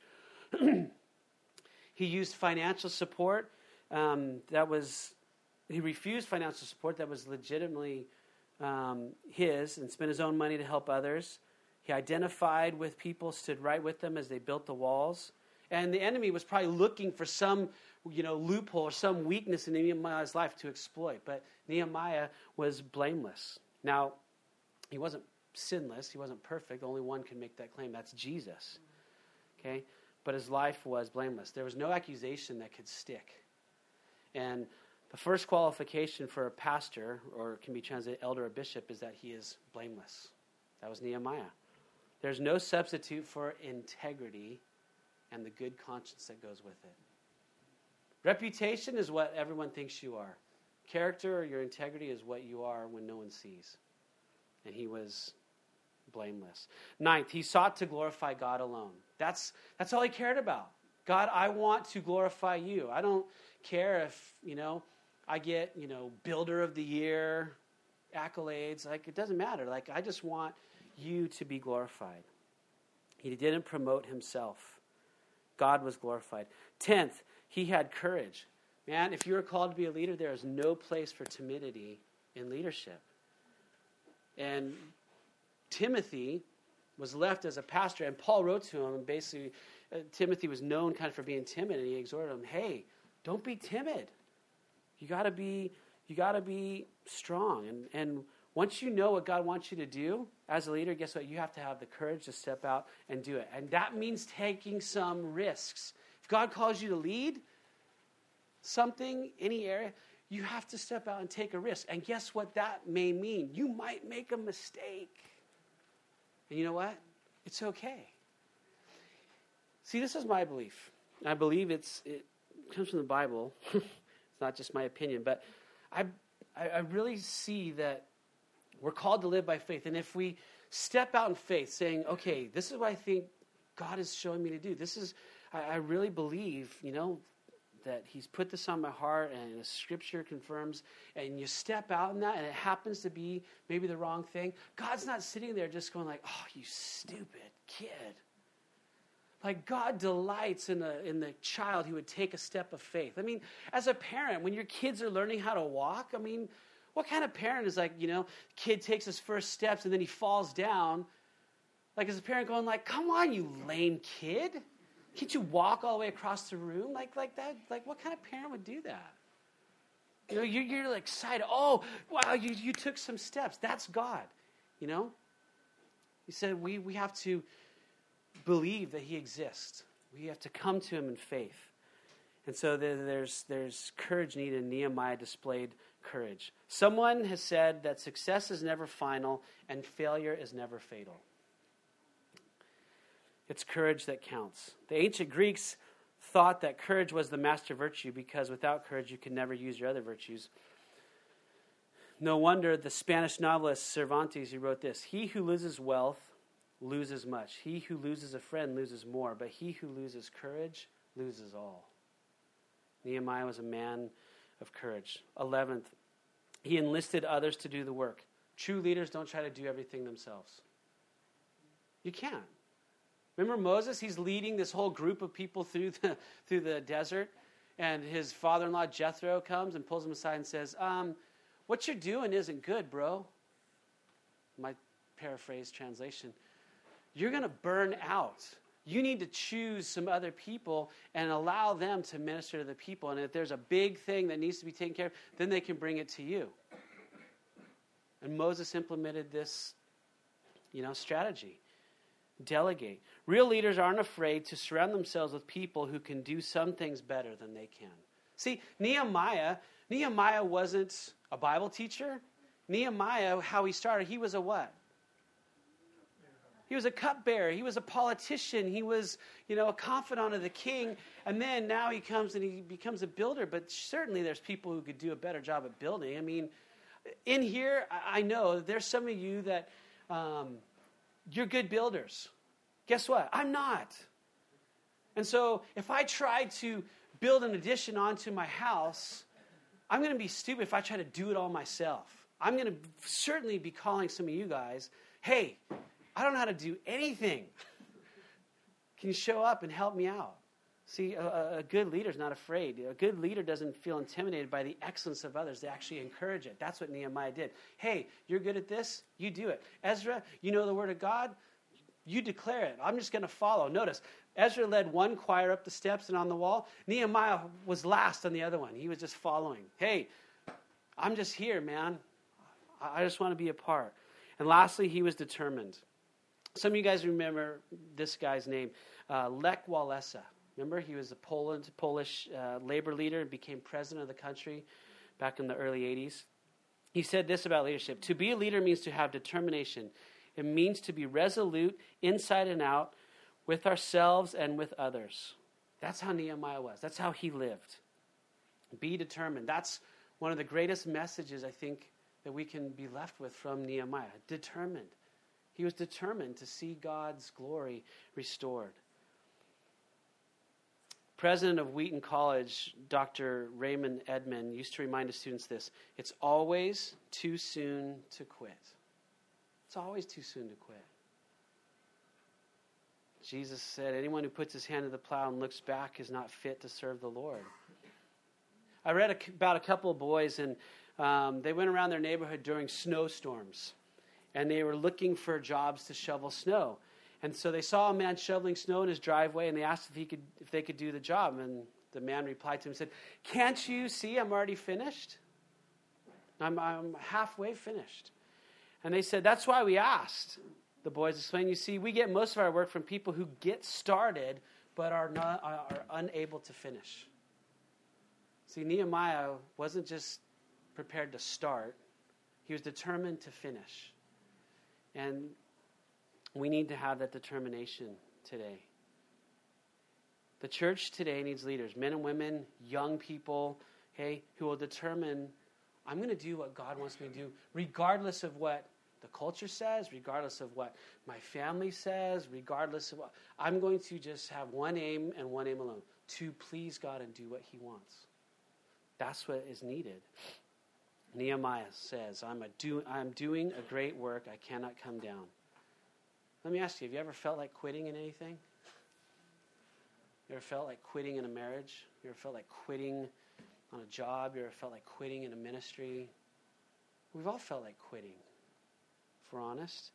He used financial support um, that was, he refused financial support that was legitimately um, his and spent his own money to help others. He identified with people, stood right with them as they built the walls. And the enemy was probably looking for some, you know, loophole or some weakness in Nehemiah's life to exploit. But Nehemiah was blameless. Now, he wasn't sinless. He wasn't perfect. Only one can make that claim. That's Jesus. Okay? But his life was blameless. There was no accusation that could stick. And the first qualification for a pastor, or it can be translated elder or bishop, is that he is blameless. That was Nehemiah. There's no substitute for integrity and the good conscience that goes with it. Reputation is what everyone thinks you are. Character or your integrity is what you are when no one sees. And he was blameless. Ninth, he sought to glorify God alone. That's, that's all he cared about. God, I want to glorify you. I don't care if, you know, I get, you know, builder of the year, accolades. Like, it doesn't matter. Like, I just want you to be glorified. He didn't promote himself. God was glorified. Tenth, he had courage. Man, if you are called to be a leader, there is no place for timidity in leadership. And Timothy was left as a pastor, and Paul wrote to him, and basically uh, Timothy was known kind of for being timid, and he exhorted him, hey, don't be timid. You got to be you got to be strong. And and once you know what God wants you to do as a leader, guess what? You have to have the courage to step out and do it. And that means taking some risks. If God calls you to lead something, any area, you have to step out and take a risk. And guess what that may mean? You might make a mistake. And you know what? It's okay. See, this is my belief. I believe it's it comes from the Bible. It's not just my opinion, but I I really see that we're called to live by faith. And if we step out in faith saying, okay, this is what I think God is showing me to do. This is, I, I really believe, you know, that he's put this on my heart and the scripture confirms, and you step out in that and it happens to be maybe the wrong thing. God's not sitting there just going like, oh, you stupid kid. Like, God delights in the in the child who would take a step of faith. I mean, as a parent, when your kids are learning how to walk, I mean, what kind of parent is like, you know, kid takes his first steps and then he falls down? Like, as a parent going like, come on, you lame kid. Can't you walk all the way across the room? Like, like that? Like, what kind of parent would do that? You know, you're, you're like excited. Oh, wow, you, you took some steps. That's God, you know? He said we, we have to believe that he exists. We have to come to him in faith. And so there, there's there's courage needed, and Nehemiah displayed courage. Someone has said that success is never final and failure is never fatal. It's courage that counts. The ancient Greeks thought that courage was the master virtue because without courage you could never use your other virtues. No wonder the Spanish novelist Cervantes, he wrote this, he who loses wealth loses much. He who loses a friend loses more, but he who loses courage loses all. Nehemiah was a man of courage. Eleventh, he enlisted others to do the work. True leaders don't try to do everything themselves. You can't. Remember Moses? He's leading this whole group of people through the, through the desert. And his father-in-law, Jethro, comes and pulls him aside and says, um, what you're doing isn't good, bro. My paraphrase translation. You're going to burn out. You need to choose some other people and allow them to minister to the people. And if there's a big thing that needs to be taken care of, then they can bring it to you. And Moses implemented this, you know, strategy. Delegate. Real leaders aren't afraid to surround themselves with people who can do some things better than they can. See, Nehemiah, Nehemiah wasn't a Bible teacher. Nehemiah, how he started, he was a what? He was a cupbearer. He was a politician. He was, you know, a confidant of the king. And then now he comes and he becomes a builder. But certainly there's people who could do a better job at building. I mean, in here, I know there's some of you that um, you're good builders. Guess what? I'm not. And so if I try to build an addition onto my house, I'm going to be stupid if I try to do it all myself. I'm going to certainly be calling some of you guys, hey, I don't know how to do anything. Can you show up and help me out? See, a, a good leader is not afraid. A good leader doesn't feel intimidated by the excellence of others. They actually encourage it. That's what Nehemiah did. Hey, you're good at this? You do it. Ezra, you know the word of God? You declare it. I'm just going to follow. Notice, Ezra led one choir up the steps and on the wall. Nehemiah was last on the other one. He was just following. Hey, I'm just here, man. I just want to be a part. And lastly, he was determined. Some of you guys remember this guy's name, uh, Lech Walesa. Remember, he was a Poland, Polish uh, labor leader and became president of the country back in the early eighties. He said this about leadership. To be a leader means to have determination. It means to be resolute inside and out with ourselves and with others. That's how Nehemiah was. That's how he lived. Be determined. That's one of the greatest messages, I think, that we can be left with from Nehemiah. Determined. He was determined to see God's glory restored. President of Wheaton College, Doctor Raymond Edman, used to remind his students this. It's always too soon to quit. It's always too soon to quit. Jesus said, anyone who puts his hand to the plow and looks back is not fit to serve the Lord. I read a, about a couple of boys, and um, they went around their neighborhood during snowstorms, and they were looking for jobs to shovel snow. And so they saw a man shoveling snow in his driveway, and they asked if he could, if they could do the job. And the man replied to him and said, can't you see I'm already finished? I'm, I'm halfway finished. And they said, that's why we asked. The boys explained, you see, we get most of our work from people who get started but are, not, are unable to finish. See, Nehemiah wasn't just prepared to start. He was determined to finish. And we need to have that determination today. The church today needs leaders, men and women, young people, okay, who will determine, I'm going to do what God wants me to do, regardless of what the culture says, regardless of what my family says, regardless of what, I'm going to just have one aim and one aim alone, to please God and do what he wants. That's what is needed. Nehemiah says, I'm, a do, I'm doing a great work, I cannot come down. Let me ask you, have you ever felt like quitting in anything? You ever felt like quitting in a marriage? You ever felt like quitting on a job? You ever felt like quitting in a ministry? We've all felt like quitting, if we're honest.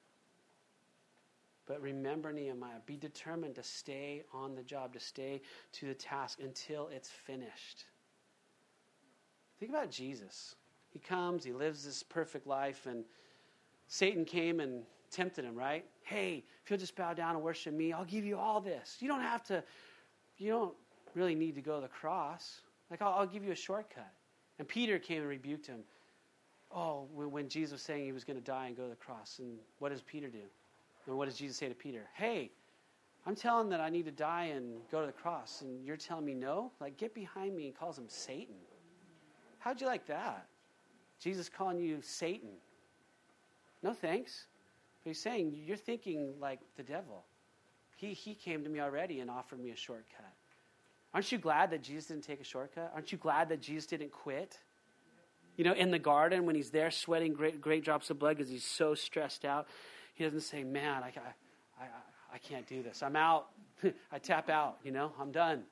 But remember Nehemiah, be determined to stay on the job, to stay to the task until it's finished. Think about Jesus. He comes, he lives this perfect life, and Satan came and tempted him, right? Hey, if you'll just bow down and worship me, I'll give you all this. You don't have to, you don't really need to go to the cross. Like, I'll, I'll give you a shortcut. And Peter came and rebuked him. Oh, when, when Jesus was saying he was going to die and go to the cross. And what does Peter do? And what does Jesus say to Peter? Hey, I'm telling that I need to die and go to the cross, and you're telling me no? Like, get behind me. He calls him Satan. How'd you like that? Jesus calling you Satan. No thanks. But he's saying, you're thinking like the devil. He, he came to me already and offered me a shortcut. Aren't you glad that Jesus didn't take a shortcut? Aren't you glad that Jesus didn't quit? You know, in the garden when he's there sweating great, great drops of blood because he's so stressed out, he doesn't say, man, I, I, I, I can't do this. I'm out. I tap out, you know, I'm done.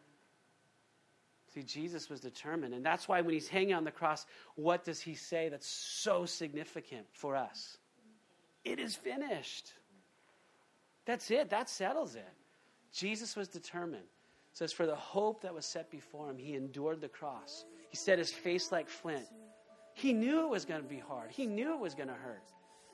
See, Jesus was determined. And that's why when he's hanging on the cross, what does he say that's so significant for us? It is finished. That's it. That settles it. Jesus was determined. It says, for the hope that was set before him, he endured the cross. He set his face like flint. He knew it was going to be hard. He knew it was going to hurt.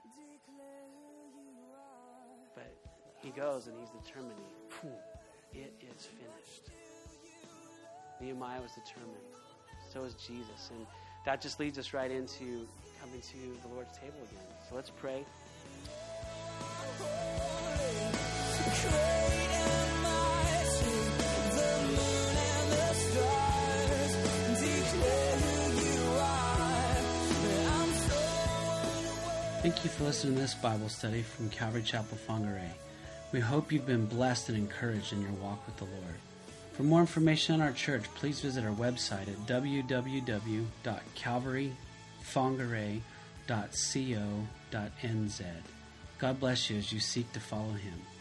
But he goes and he's determined. He, it is finished. Nehemiah was determined. So is Jesus. And that just leads us right into coming to the Lord's table again. So let's pray. Thank you for listening to this Bible study from Calvary Chapel, Whangarei. We hope you've been blessed and encouraged in your walk with the Lord. For more information on our church, please visit our website at w w w dot calvary whangarei dot co dot n z. God bless you as you seek to follow him.